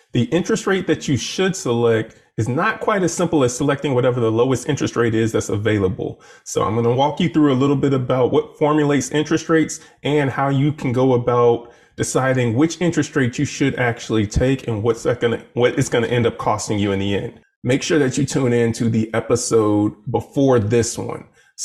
The interest rate that you should select is not quite as simple as selecting whatever the lowest interest rate is that's available. So I'm going to walk you through a little bit about what formulates interest rates and how you can go about deciding which interest rate you should actually take and what it's going to end up costing you in the end. Make sure that you tune in to the episode before this one.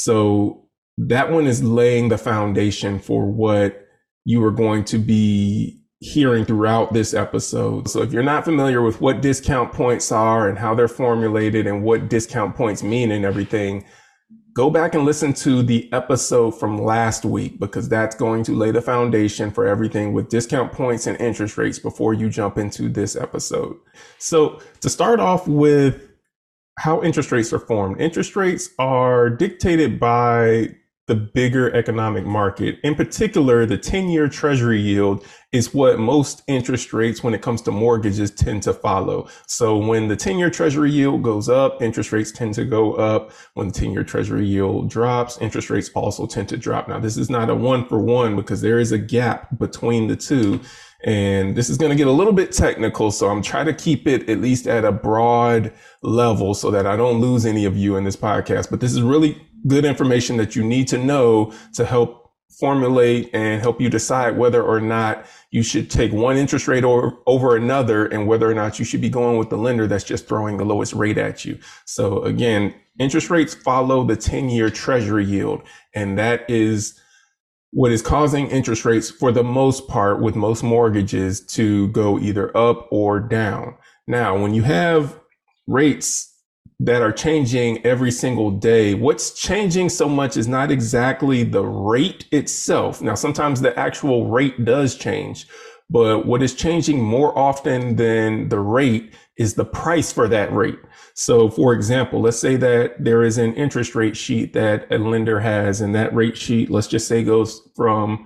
So that one is laying the foundation for what you are going to be hearing throughout this episode. So if you're not familiar with what discount points are and how they're formulated and what discount points mean and everything, go back and listen to the episode from last week, because that's going to lay the foundation for everything with discount points and interest rates before you jump into this episode. So to start off with how interest rates are formed, interest rates are dictated by the bigger economic market. In particular, the 10-year treasury yield is what most interest rates when it comes to mortgages tend to follow. So when the 10-year treasury yield goes up, interest rates tend to go up. When the 10-year treasury yield drops, interest rates also tend to drop. Now, this is not a one for one because there is a gap between the two. And this is going to get a little bit technical, so I'm trying to keep it at least at a broad level so that I don't lose any of you in this podcast. But this is really good information that you need to know to help formulate and help you decide whether or not you should take one interest rate over another and whether or not you should be going with the lender that's just throwing the lowest rate at you. So again, interest rates follow the 10-year treasury yield, and that is what is causing interest rates for the most part with most mortgages to go either up or down. Now, when you have rates that are changing every single day, what's changing so much is not exactly the rate itself. Now, sometimes the actual rate does change, but what is changing more often than the rate is the price for that rate. So for example, let's say that there is an interest rate sheet that a lender has, and that rate sheet, let's just say, goes from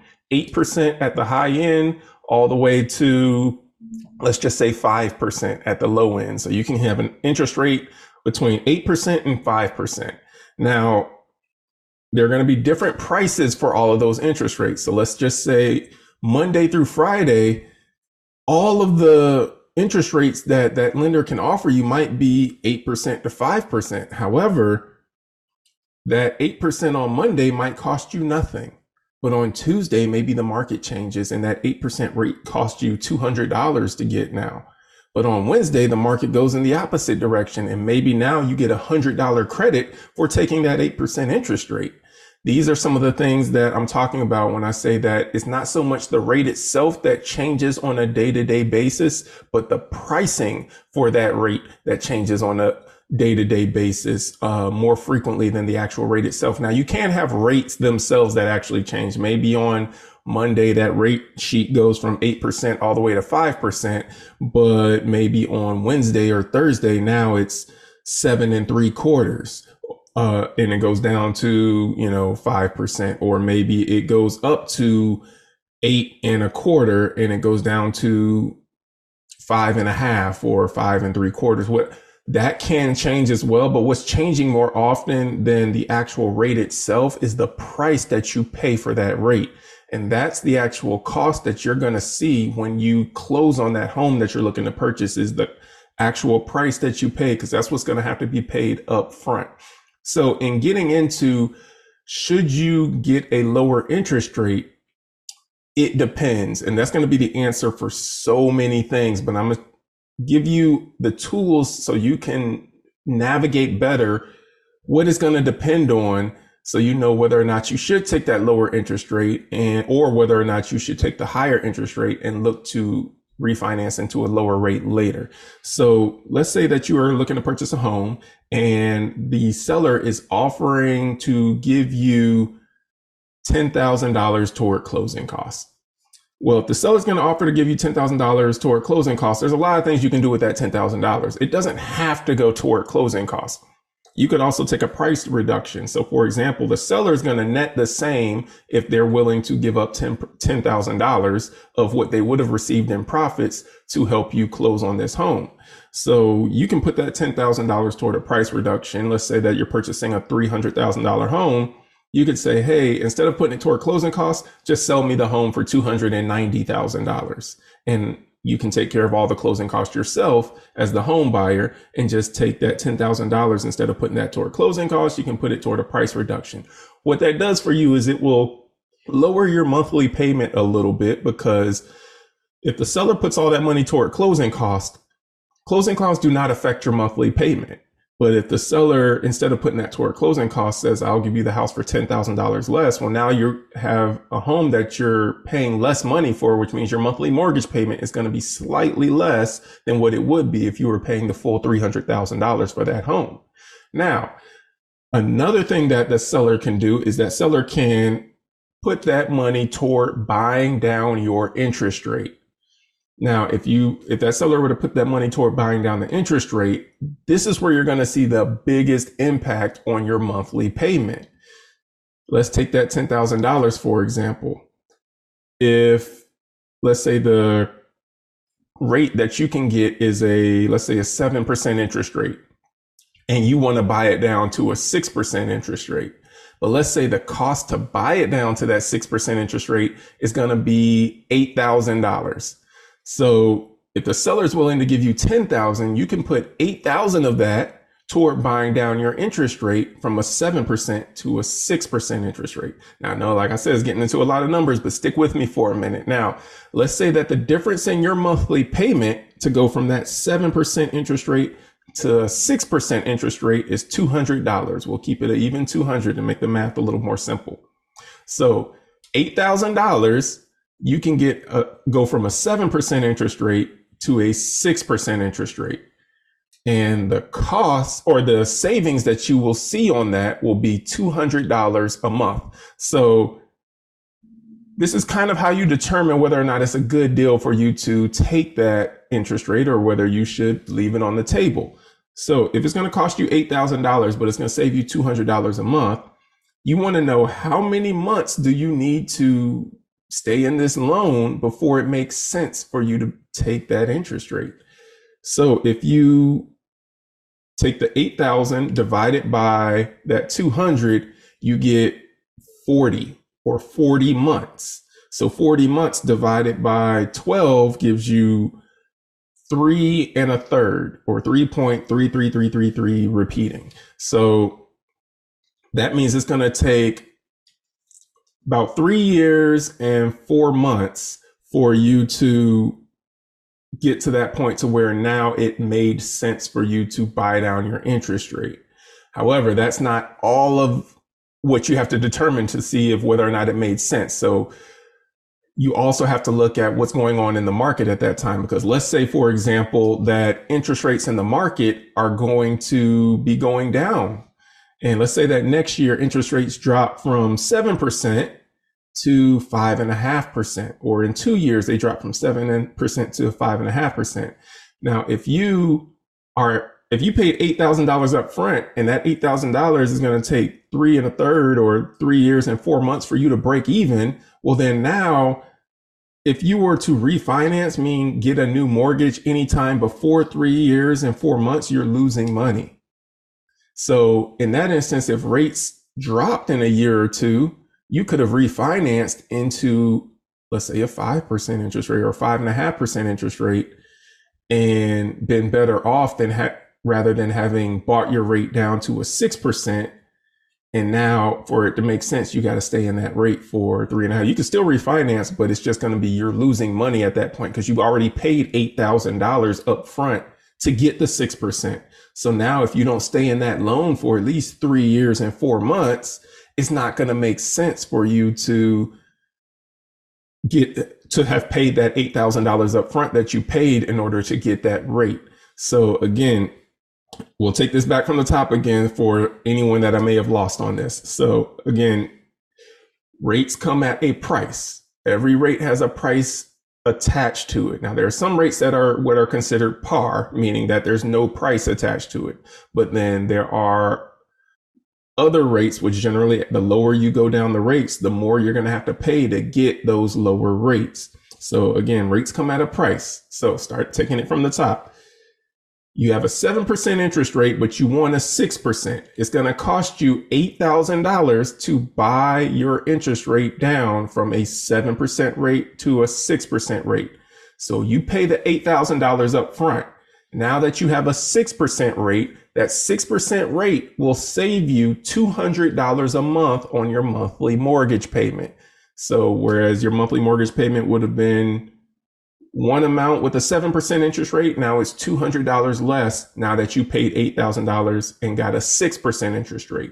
8% at the high end all the way to, let's just say, 5% at the low end. So you can have an interest rate between 8% and 5%. Now, there are going to be different prices for all of those interest rates. So let's just say Monday through Friday, all of the interest rates that lender can offer you might be 8% to 5%. However, that 8% on Monday might cost you nothing. But on Tuesday, maybe the market changes and that 8% rate costs you $200 to get now. But on Wednesday, the market goes in the opposite direction, and maybe now you get $100 credit for taking that 8% interest rate. These are some of the things that I'm talking about when I say that it's not so much the rate itself that changes on a day-to-day basis, but the pricing for that rate that changes on a day-to-day basis more frequently than the actual rate itself. Now, you can have rates themselves that actually change. Maybe on Monday, that rate sheet goes from 8% all the way to 5%, but maybe on Wednesday or Thursday, now it's 7.75%. And it goes down to, 5%, or maybe it goes up to 8.25% and it goes down to 5.5% or 5.75%. What that can change as well. But what's changing more often than the actual rate itself is the price that you pay for that rate. And that's the actual cost that you're going to see when you close on that home that you're looking to purchase, is the actual price that you pay, because that's what's going to have to be paid up front. So in getting into, should you get a lower interest rate? It depends. And that's going to be the answer for so many things, but I'm going to give you the tools so you can navigate better what it's going to depend on, so you know whether or not you should take that lower interest rate or whether or not you should take the higher interest rate and look to refinance into a lower rate later. So let's say that you are looking to purchase a home and the seller is offering to give you $10,000 toward closing costs. Well, if the seller's going to offer to give you $10,000 toward closing costs, there's a lot of things you can do with that $10,000. It doesn't have to go toward closing costs. You could also take a price reduction. So for example, the seller is going to net the same if they're willing to give up $10,000 of what they would have received in profits to help you close on this home. So you can put that $10,000 toward a price reduction. Let's say that you're purchasing a $300,000 home. You could say, hey, instead of putting it toward closing costs, just sell me the home for $290,000. And you can take care of all the closing costs yourself as the home buyer and just take that $10,000 instead of putting that toward closing costs, you can put it toward a price reduction. What that does for you is it will lower your monthly payment a little bit, because if the seller puts all that money toward closing costs do not affect your monthly payment. But if the seller, instead of putting that toward closing costs, says, I'll give you the house for $10,000 less, well, now you have a home that you're paying less money for, which means your monthly mortgage payment is going to be slightly less than what it would be if you were paying the full $300,000 for that home. Now, another thing that the seller can do is that seller can put that money toward buying down your interest rate. Now, if that seller were to put that money toward buying down the interest rate, this is where you're going to see the biggest impact on your monthly payment. Let's take that $10,000, for example. If, let's say, the rate that you can get is let's say a 7% interest rate, and you want to buy it down to a 6% interest rate. But let's say the cost to buy it down to that 6% interest rate is going to be $8,000. So if the seller is willing to give you $10,000, you can put $8,000 of that toward buying down your interest rate from a 7% to a 6% interest rate. Now, I know, like I said, it's getting into a lot of numbers, but stick with me for a minute. Now, let's say that the difference in your monthly payment to go from that 7% interest rate to a 6% interest rate is $200. We'll keep it an even 200 to make the math a little more simple. So $8,000, you can go from a 7% interest rate to a 6% interest rate. And the cost or the savings that you will see on that will be $200 a month. So this is kind of how you determine whether or not it's a good deal for you to take that interest rate or whether you should leave it on the table. So if it's going to cost you $8,000, but it's going to save you $200 a month, you want to know how many months do you need to stay in this loan before it makes sense for you to take that interest rate. So if you take the 8,000 divided by that 200, you get 40 or 40 months. So 40 months divided by 12 gives you 3 1/3 or 3.33333 repeating. So that means it's going to take about 3 years and 4 months for you to get to that point to where now it made sense for you to buy down your interest rate. However, that's not all of what you have to determine to see if whether or not it made sense. So you also have to look at what's going on in the market at that time, because let's say, for example, that interest rates in the market are going to be going down. And let's say that next year interest rates drop from 7% to 5.5%, or in 2 years they drop from 7% to 5.5%. Now, if you paid $8,000 up front, and that $8,000 is going to take 3 1/3 or 3 years and 4 months for you to break even, well, then now, if you were to refinance, meaning get a new mortgage anytime before 3 years and 4 months, you're losing money. So in that instance, if rates dropped in a year or two, you could have refinanced into, let's say, a 5% interest rate or 5.5% interest rate and been better off rather than having bought your rate down to a 6%. And now for it to make sense, you got to stay in that rate for 3.5. You can still refinance, but it's just going to be, you're losing money at that point because you've already paid $8,000 up front to get the 6%. So now if you don't stay in that loan for at least 3 years and 4 months, it's not going to make sense for you to have paid that $8,000 up front that you paid in order to get that rate. So again, we'll take this back from the top again for anyone that I may have lost on this. So again, rates come at a price. Every rate has a price attached to it. Now, there are some rates that are what are considered par, meaning that there's no price attached to it. But then there are other rates, which generally, the lower you go down the rates, the more you're going to have to pay to get those lower rates. So again, rates come at a price. So start taking it from the top. You have a 7% interest rate, but you want a 6%. It's going to cost you $8,000 to buy your interest rate down from a 7% rate to a 6% rate. So you pay the $8,000 up front. Now that you have a 6% rate, that 6% rate will save you $200 a month on your monthly mortgage payment. So whereas your monthly mortgage payment would have been one amount with a 7% interest rate, now it's $200 less now that you paid $8,000 and got a 6% interest rate.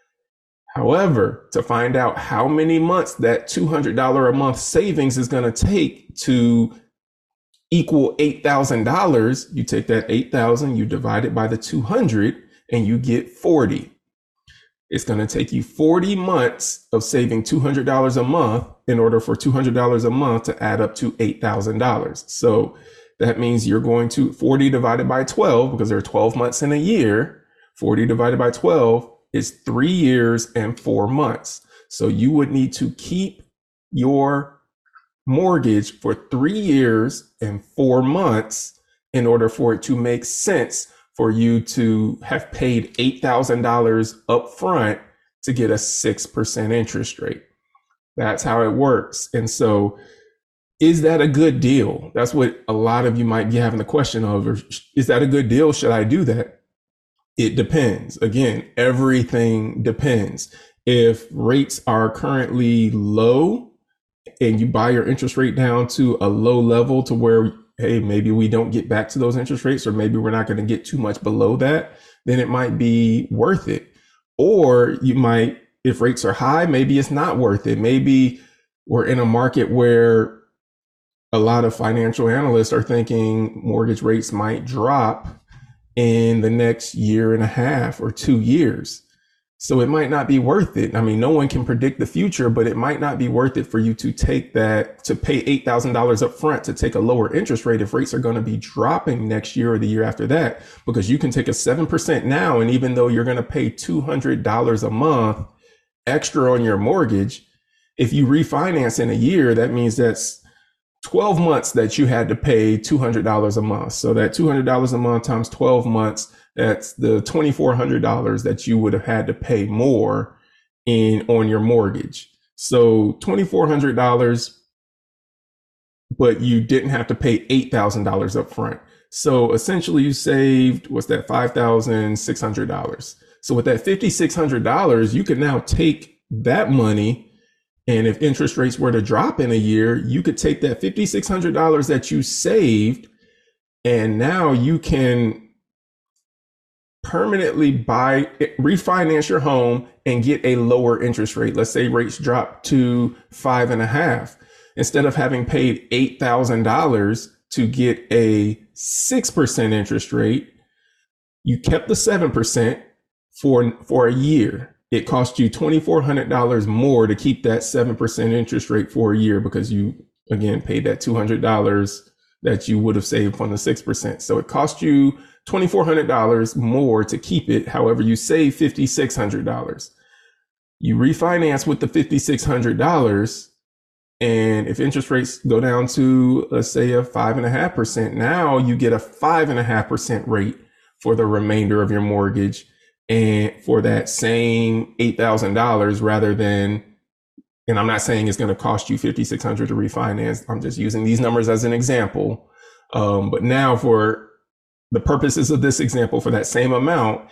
However, to find out how many months that $200 a month savings is going to take to equal $8,000, you take that 8,000, you divide it by the 200, and you get 40. It's going to take you 40 months of saving $200 a month in order for $200 a month to add up to $8,000. So that means you're going to 40 divided by 12, because there are 12 months in a year. 40 divided by 12 is 3 years and 4 months. So you would need to keep your mortgage for 3 years and 4 months in order for it to make sense for you to have paid $8,000 up front to get a 6% interest rate. That's how it works. And so is that a good deal? That's what a lot of you might be having the question of. Is that a good deal? Should I do that? It depends. Again, everything depends. If rates are currently low and you buy your interest rate down to a low level to where, hey, maybe we don't get back to those interest rates, or maybe we're not going to get too much below that, then it might be worth it. Or you might, if rates are high, maybe it's not worth it. Maybe we're in a market where a lot of financial analysts are thinking mortgage rates might drop in the next year and a half or 2 years. So it might not be worth it. I mean, no one can predict the future, but it might not be worth it for you to take that, to pay $8,000 up front to take a lower interest rate if rates are going to be dropping next year or the year after that, because you can take a 7% now. And even though you're going to pay $200 a month extra on your mortgage, if you refinance in a year, that means that's 12 months that you had to pay $200 a month. So that $200 a month times 12 months, that's the $2,400 that you would have had to pay more on your mortgage. So $2,400, but you didn't have to pay $8,000 up front. So essentially you saved, what's that, $5,600. So with that $5,600, you could now take that money, and if interest rates were to drop in a year, you could take that $5,600 that you saved, and now you can permanently refinance your home and get a lower interest rate. Let's say rates drop to 5.5. Instead of having paid $8,000 to get a 6% interest rate, you kept the 7% for a year. It cost you $2,400 more to keep that 7% interest rate for a year, because you, again, paid that $200 that you would have saved from the 6%. So it cost you $2,400 more to keep it. However, you save $5,600. You refinance with the $5,600. And if interest rates go down to, let's say, a 5.5%, now you get a 5.5% rate for the remainder of your mortgage, and for that same $8,000, rather than, and I'm not saying it's going to cost you $5,600 to refinance. I'm just using these numbers as an example. But now, for the purposes of this example, for that same amount,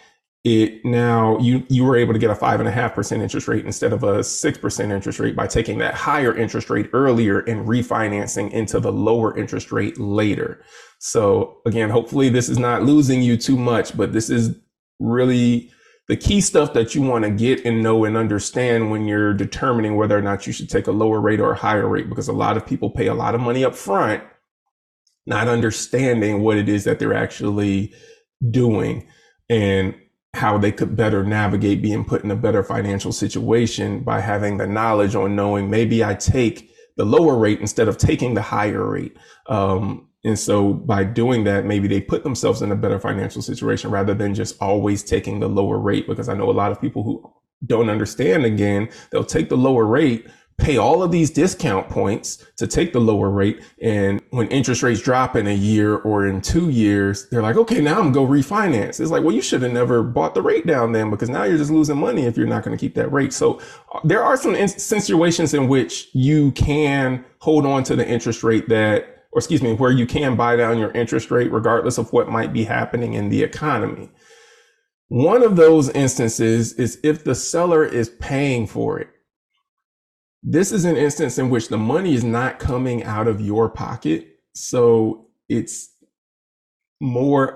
you were able to get a 5.5% interest rate instead of a 6% interest rate by taking that higher interest rate earlier and refinancing into the lower interest rate later. So again, hopefully this is not losing you too much, but this is really the key stuff that you want to get and know and understand when you're determining whether or not you should take a lower rate or a higher rate, because a lot of people pay a lot of money up front, not understanding what it is that they're actually doing and how they could better navigate being put in a better financial situation by having the knowledge on knowing maybe I take the lower rate instead of taking the higher rate. And so by doing that, maybe they put themselves in a better financial situation rather than just always taking the lower rate. Because I know a lot of people who don't understand, again, they'll take the lower rate, pay all of these discount points to take the lower rate. And when interest rates drop in a year or in 2 years, they're like, okay, now I'm going to refinance. It's like, well, you should have never bought the rate down then, because now you're just losing money if you're not going to keep that rate. So there are some situations in which you can hold on to the interest rate that or excuse me, where you can buy down your interest rate regardless of what might be happening in the economy. One of those instances is if the seller is paying for it. This is an instance in which the money is not coming out of your pocket. So it's more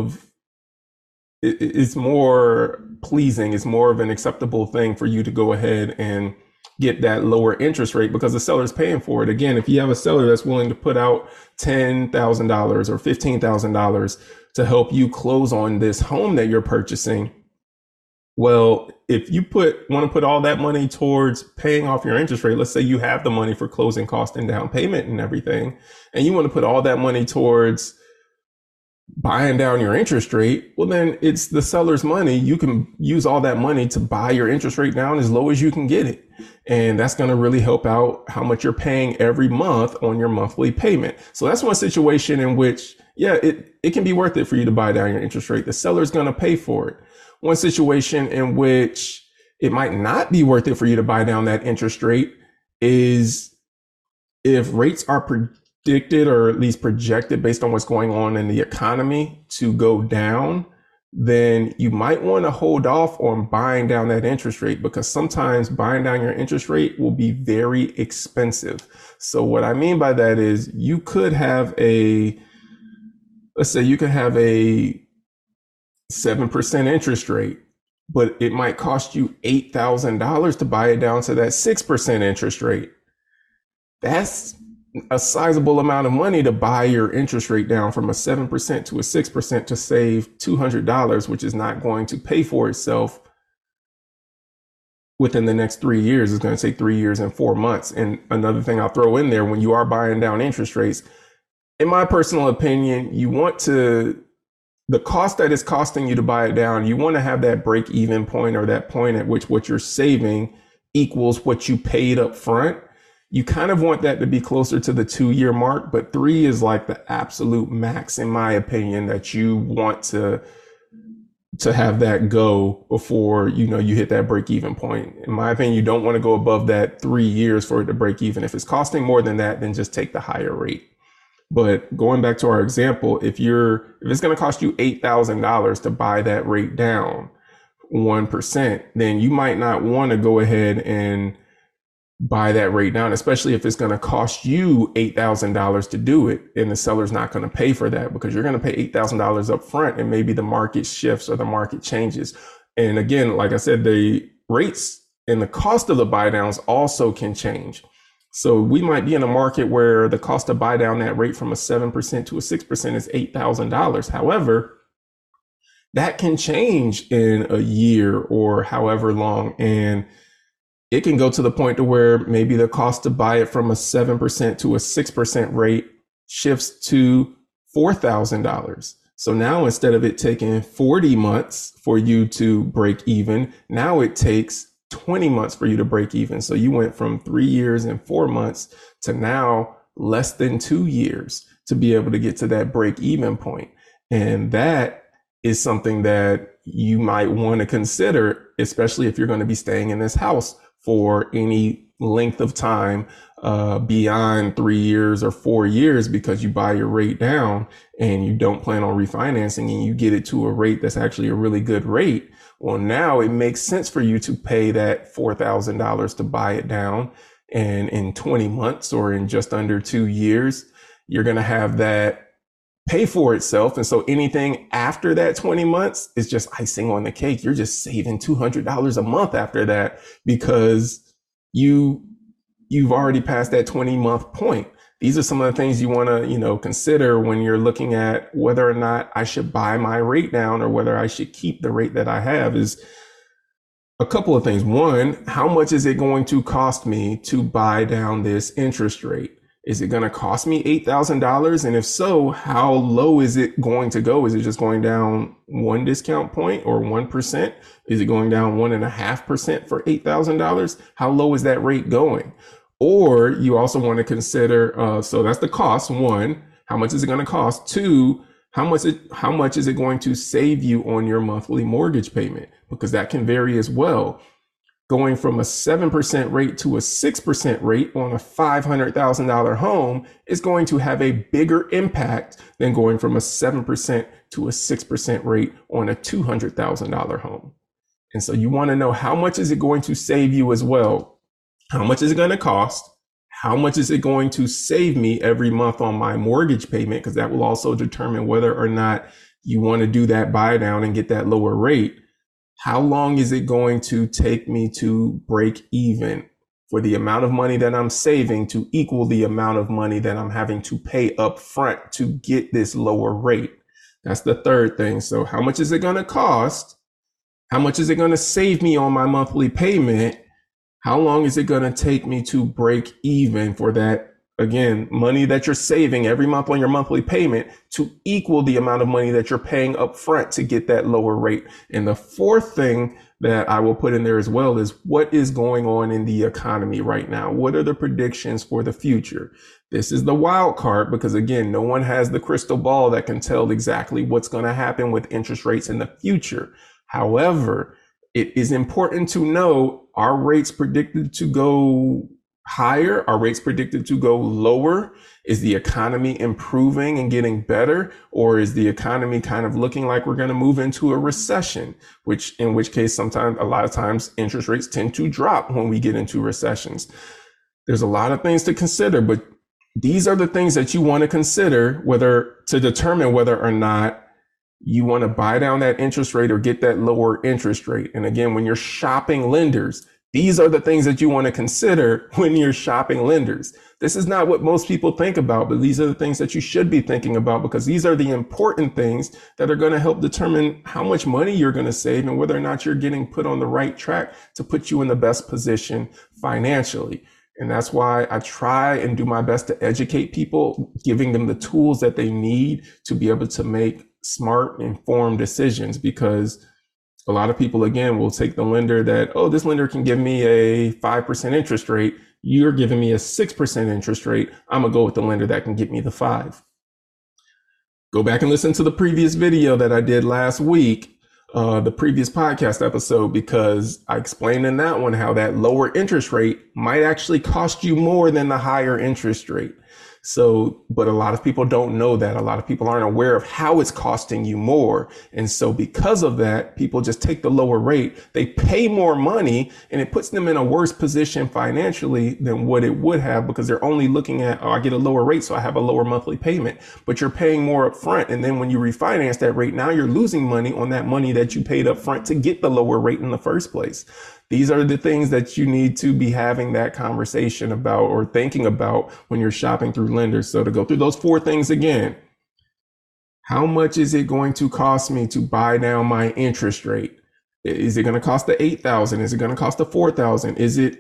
pleasing. It's more of an acceptable thing for you to go ahead and get that lower interest rate because the seller is paying for it. Again, if you have a seller that's willing to put out $10,000 or $15,000 to help you close on this home that you're purchasing, well, if you want to put all that money towards paying off your interest rate, let's say you have the money for closing cost and down payment and everything, and you want to put all that money towards buying down your interest rate, well, then it's the seller's money. You can use all that money to buy your interest rate down as low as you can get it. And that's going to really help out how much you're paying every month on your monthly payment. So that's one situation in which, yeah, it can be worth it for you to buy down your interest rate. The seller's going to pay for it. One situation in which it might not be worth it for you to buy down that interest rate is if rates are predicted or at least projected based on what's going on in the economy to go down, then you might want to hold off on buying down that interest rate because sometimes buying down your interest rate will be very expensive. So what I mean by that is you could have let's say you could have a 7% interest rate, but it might cost you $8,000 to buy it down to that 6% interest rate. That's a sizable amount of money to buy your interest rate down from a 7% to a 6% to save $200, which is not going to pay for itself within the next 3 years. It's going to take 3 years and 4 months. And another thing I'll throw in there, when you are buying down interest rates, in my personal opinion, the cost that it's costing you to buy it down, you want to have that break even point or that point at which what you're saving equals what you paid up front. You kind of want that to be closer to the 2-year mark, but 3 is like the absolute max, in my opinion, that you want to have that go before, you hit that break even point. In my opinion, you don't want to go above that 3 years for it to break even. If it's costing more than that, then just take the higher rate. But going back to our example, if it's going to cost you $8,000 to buy that rate down 1%, then you might not want to go ahead and buy that rate down, especially if it's going to cost you $8,000 to do it. And the seller's not going to pay for that because you're going to pay $8,000 up front and maybe the market shifts or the market changes. And again, like I said, the rates and the cost of the buy downs also can change. So we might be in a market where the cost to buy down that rate from a 7% to a 6% is $8,000. However, that can change in a year or however long. And it can go to the point to where maybe the cost to buy it from a 7% to a 6% rate shifts to $4,000. So now instead of it taking 40 months for you to break even, now it takes 20 months for you to break even. So you went from 3 years and 4 months to now less than 2 years to be able to get to that break even point. And that is something that you might want to consider, especially if you're going to be staying in this house for any length of time beyond 3 years or 4 years, because you buy your rate down and you don't plan on refinancing and you get it to a rate that's actually a really good rate. Well, now it makes sense for you to pay that $4,000 to buy it down. And in 20 months or in just under 2 years, you're going to have that pay for itself. And so anything after that 20 months is just icing on the cake. You're just saving $200 a month after that because you've already passed that 20-month point. These are some of the things you want to, consider when you're looking at whether or not I should buy my rate down or whether I should keep the rate that I have. Is a couple of things. One, how much is it going to cost me to buy down this interest rate? Is it going to cost me $8,000? And if so, how low is it going to go? Is it just going down 1 discount point or 1%? Is it going down 1.5% for $8,000? How low is that rate going? Or you also want to consider, so that's the cost. 1, how much is it going to cost? 2, how much is it going to save you on your monthly mortgage payment? Because that can vary as well. going from a 7% rate to a 6% rate on a $500,000 home is going to have a bigger impact than going from a 7% to a 6% rate on a $200,000 home. And so you want to know, how much is it going to save you as well? How much is it going to cost? How much is it going to save me every month on my mortgage payment? Because that will also determine whether or not you want to do that buy down and get that lower rate. How long is it going to take me to break even for the amount of money that I'm saving to equal the amount of money that I'm having to pay up front to get this lower rate? That's the third thing. So how much is it going to cost? How much is it going to save me on my monthly payment? How long is it going to take me to break even for that, again, money that you're saving every month on your monthly payment to equal the amount of money that you're paying up front to get that lower rate? And the fourth thing that I will put in there as well is, what is going on in the economy right now? What are the predictions for the future? This is the wild card, because again, no one has the crystal ball that can tell exactly what's going to happen with interest rates in the future. However, it is important to know, are rates predicted to go higher? Are rates predicted to go lower? Is the economy improving and getting better? Or is the economy kind of looking like we're going to move into a recession, in which case a lot of times interest rates tend to drop when we get into recessions. There's a lot of things to consider, but these are the things that you want to consider to determine whether or not you want to buy down that interest rate or get that lower interest rate. And again, when you're shopping lenders, these are the things that you want to consider when you're shopping lenders. This is not what most people think about, but these are the things that you should be thinking about, because these are the important things that are going to help determine how much money you're going to save and whether or not you're getting put on the right track to put you in the best position financially. And that's why I try and do my best to educate people, giving them the tools that they need to be able to make smart, informed decisions. Because a lot of people, again, will take the lender that, oh, this lender can give me a 5% interest rate. You're giving me a 6% interest rate. I'm going to go with the lender that can get me the 5. Go back and listen to the previous video that I did last week, the previous podcast episode, because I explained in that one how that lower interest rate might actually cost you more than the higher interest rate. So, but a lot of people don't know that. A lot of people aren't aware of how it's costing you more. And so because of that, people just take the lower rate. They pay more money, and it puts them in a worse position financially than what it would have, because they're only looking at, oh, I get a lower rate, so I have a lower monthly payment, but you're paying more up front. And then when you refinance that rate, now you're losing money on that money that you paid up front to get the lower rate in the first place. These are the things that you need to be having that conversation about or thinking about when you're shopping through lenders. So to go through those 4 things again, how much is it going to cost me to buy down my interest rate? Is it going to cost the $8,000? Is it going to cost the $4,000? Is it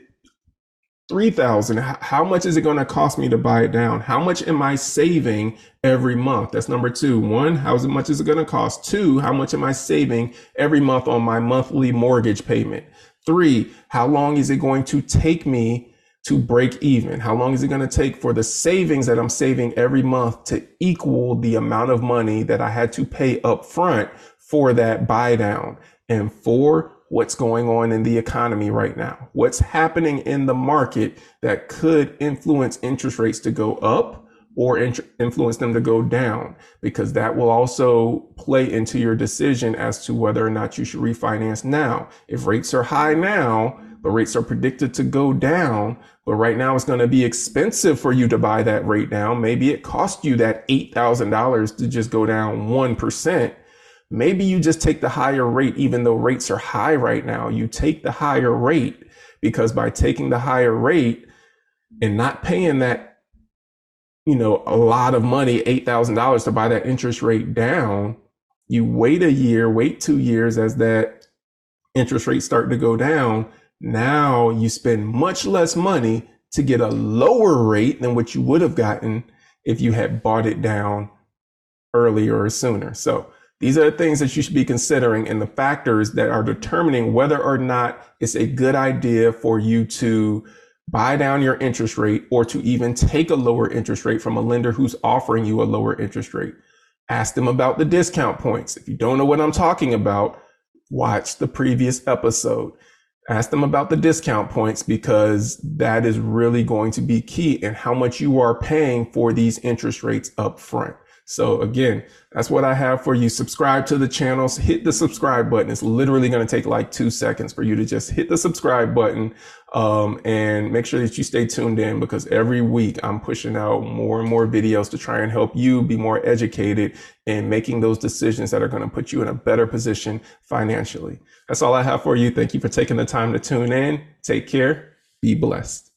$3,000? How much is it going to cost me to buy it down? How much am I saving every month? That's number 2. 1, how much is it going to cost? 2, how much am I saving every month on my monthly mortgage payment? 3, how long is it going to take me to break even? How long is it going to take for the savings that I'm saving every month to equal the amount of money that I had to pay up front for that buy down? And 4, what's going on in the economy right now? What's happening in the market that could influence interest rates to go up or influence them to go down? Because that will also play into your decision as to whether or not you should refinance now. If rates are high now, but rates are predicted to go down, but right now it's going to be expensive for you to buy that rate down. Maybe it cost you that $8,000 to just go down 1%. Maybe you just take the higher rate, even though rates are high right now. You take the higher rate, because by taking the higher rate and not paying that, a lot of money, $8,000 to buy that interest rate down, you wait a year, wait 2 years as that interest rate start to go down. Now you spend much less money to get a lower rate than what you would have gotten if you had bought it down earlier or sooner. So these are the things that you should be considering, and the factors that are determining whether or not it's a good idea for you to buy down your interest rate or to even take a lower interest rate from a lender who's offering you a lower interest rate. Ask them about the discount points. If you don't know what I'm talking about, watch the previous episode. Ask them about the discount points because that is really going to be key and how much you are paying for these interest rates up front. So again, that's what I have for you. Subscribe to the channels, hit the subscribe button. It's literally going to take like 2 seconds for you to just hit the subscribe button. And make sure that you stay tuned in because every week I'm pushing out more and more videos to try and help you be more educated in making those decisions that are going to put you in a better position financially. That's all I have for you. Thank you for taking the time to tune in. Take care. Be blessed.